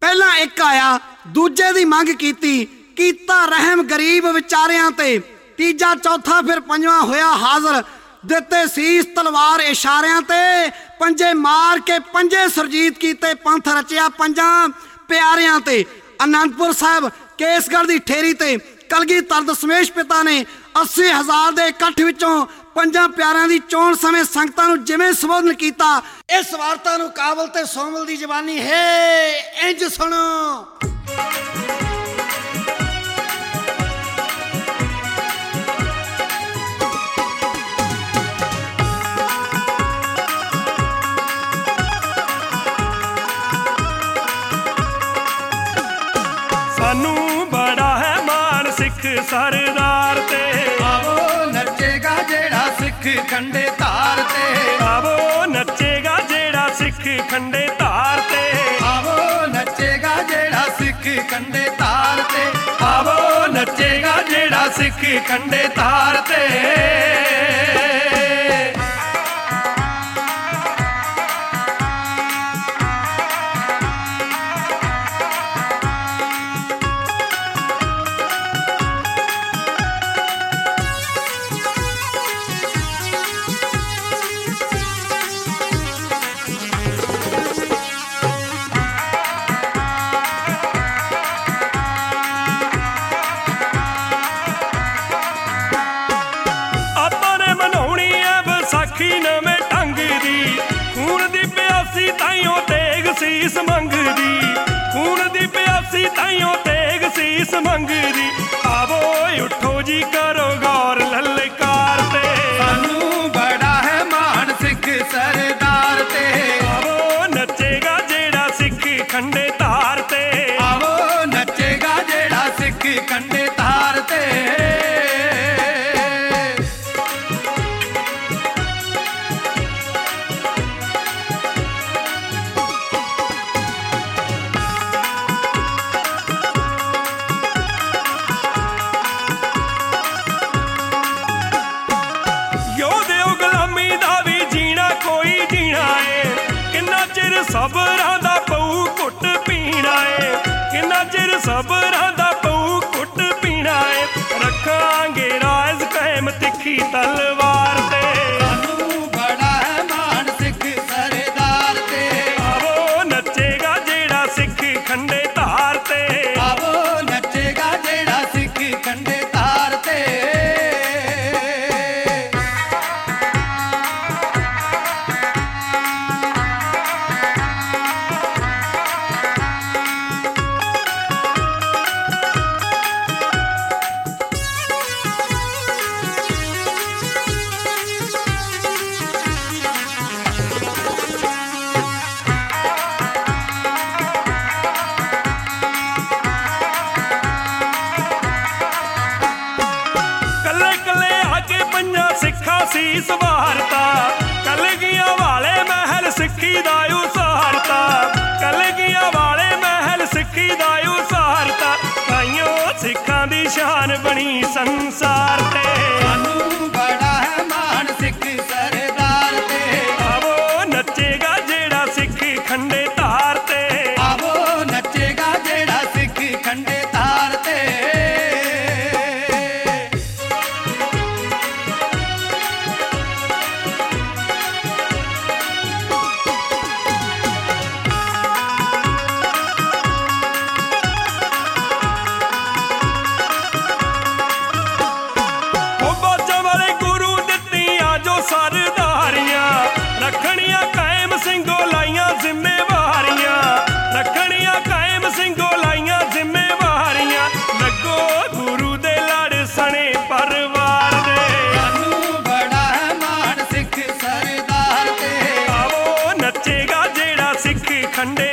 ਪਹਿਲਾਂ ਇੱਕ ਆਇਆ, ਦੂਜੇ ਦੀ ਮੰਗ ਕੀਤੀ, ਕੀਤਾ ਰਹਿਮ ਗਰੀਬ ਵਿਚਾਰਿਆਂ ਤੇ। ਤੀਜਾ ਚੌਥਾ ਫਿਰ ਪੰਜਵਾਂ ਹੋਇਆ ਹਾਜ਼ਰ, ਦਿੱਤੇ ਸੀਸ ਤਲਵਾਰ ਇਸ਼ਾਰਿਆਂ ਤੇ। ਪੰਜੇ ਮਾਰ ਕੇ ਪੰਜੇ ਸੁਰਜੀਤ ਕੀਤੇ, ਪੰਥ ਰਚਿਆ ਪੰਜਾਂ ਪਿਆਰਿਆਂ ਤੇ। ਅਨੰਦਪੁਰ ਸਾਹਿਬ ਕੇਸਗੜ੍ਹ ਦੀ ਠੇਰੀ ਤੇ ਕਲਗੀਧਰ ਦਸ਼ਮੇਸ਼ ਪਿਤਾ ਨੇ 80,000 ਦੇ ਇਕੱਠ ਵਿੱਚੋਂ ਪੰਜਾਂ ਪਿਆਰਿਆਂ ਦੀ ਚੋਣ ਸਮੇਂ ਸੰਗਤਾਂ ਨੂੰ ਜਿਵੇਂ ਸੰਬੋਧਨ ਕੀਤਾ, ਇਸ ਵਾਰਤਾ ਨੂੰ ਕਾਬਲ ਤੇ ਸੋਮਲ ਦੀ ਜ਼ਬਾਨੀ ਹੈ ਇੰਜ ਸੁਣੋ। ਸਾਨੂੰ ਬੜਾ ਹੈ ਮਾਣ ਸਿੱਖ ਸਰਦਾਰ ਤੇ, ਆਵੋ ਨੱਚੇਗਾ ਜਿਹੜਾ ਸਿੱਖ ਖੰਡੇ ਧਾਰ ਤੇ। ਆਵੋ ਨੱਚੇਗਾ ਜਿਹੜਾ ਸਿੱਖ ਖੰਡੇ ਧਾਰ ਤੇ। ਆਵੋ ਨੱਚੇਗਾ ਜਿਹੜਾ ਸਿੱਖ ਖੰਡੇ ਧਾਰ ਤੇ। ਆਵੋ ਨੱਚੇਗਾ ਜਿਹੜਾ ਸਿੱਖ ਖੰਡੇ ਧਾਰ ਤੇ। ਨਵੇਂ ਢੰਗ ਦੀ ਖੂਨ ਦੀ ਪਿਆਸੀ ਤਾਈਓ ਤੇਗ ਸੀਸ ਮੰਗਦੀ, ਖੂਨ ਦੀ ਪਿਆਸੀ ਤਾਈਓ ਤੇਗ ਸੀਸ ਮੰਗਦੀ। ਆਵੋ ਉੱਠੋ ਜੀ ਕਰੋ ਗੌਰ ਲਲਕਾਰ ਤੇ, ਸਾਨੂੰ ਬੜਾ ਹੈ ਮਾਣ ਸਿੱਖ ਸਰਦਾਰ ਤੇ। ਆਵੋ ਨੱਚੇਗਾ ਜਿਹੜਾ ਸਿੱਖ ਖੰਡੇ ਧਾਰ ਤੇ। ਆਵੋ ਨੱਚੇਗਾ ਜਿਹੜਾ ਸਿੱਖ ਖੰਡੇ ਧਾਰ ਤੇ। ਸਬਰਾਂ ਦਾ ਪਊ ਘੁੱਟ ਪੀਣਾ ਏ, ਕਿੰਨਾ ਚਿਰ ਸਬਰਾਂ ਦਾ ਪਊ ਘੁੱਟ ਪੀਣਾ ਏ। ਰੱਖਾਂਗੇ ਰਾਜ਼ ਕਾਇਮ ਤਿੱਖੀ ਤਲਵਾਰ ਤੇ, ਸਾਨੂੰ ਬੜਾ ਹੈ ਮਾਣ ਸਿੱਖ ਸਰਦਾਰ ਤੇ। ਆਵੋ ਨੱਚੇਗਾ ਜਿਹੜਾ ਸਿੱਖ ਖੰਡੇ ਧਾਰ ਤੇ। ਆਵੋ ਨੱਚੇਗਾ ਜਿਹੜਾ ਸਿੱਖ ਖੰਡੇ ਧਾਰ ਤੇ। ਸੀਸ ਵਾਰਤਾ ਕਲਗੀਆਂ ਵਾਲੇ ਮਹਿਲ ਸਿੱਖੀ ਦਾ ਉਸਾਰਤਾ, ਕਲਗੀਆਂ ਵਾਲੇ ਮਹਿਲ ਸਿੱਖੀ ਦਾ ਉਸਾਰਤਾ। ਤਾਈਓ ਸਿੱਖਾਂ ਦੀ ਸ਼ਾਨ ਬਣੀ ਸੰਸਾਰ ਤੇ, ਸਾਨੂੰ ਬੜਾ ਹੈ ਮਾਣ ਸਿੱਖ ਸਰਦਾਰ ਤੇ। ਆਵੋ ਨੱਚੇਗਾ ਜਿਹੜਾ ਸਿੱਖ ਖੰਡੇ ਧਾਰ ਤੇ। ਆਵੋ ਨੱਚੇਗਾ ਜਿਹੜਾ ਸਿੱਖ ਖੰਡੇ ਧਾਰ ਤੇ। ਸਰਦਾਰੀਆਂ ਰੱਖਣੀਆਂ ਕਾਇਮ ਸਿੰਘੋ ਲਾਈਆਂ ਜ਼ਿੰਮੇਵਾਰੀਆਂ, ਰੱਖਣੀਆਂ ਕਾਇਮ ਸਿੰਘੋ ਲਾਈਆਂ ਜ਼ਿੰਮੇਵਾਰੀਆਂ। ਲੱਗੋ ਗੁਰੂ ਦੇ ਲੜ ਸਣੇ ਪਰਿਵਾਰ ਦੇ, ਸਾਨੂੰ ਬੜਾ ਹੈ ਮਾਣ ਸਿੱਖ ਸਰਦਾਰ ਤੇ। ਆਵੋ ਨੱਚੇਗਾ ਜਿਹੜਾ ਸਿੱਖ ਖੰਡੇ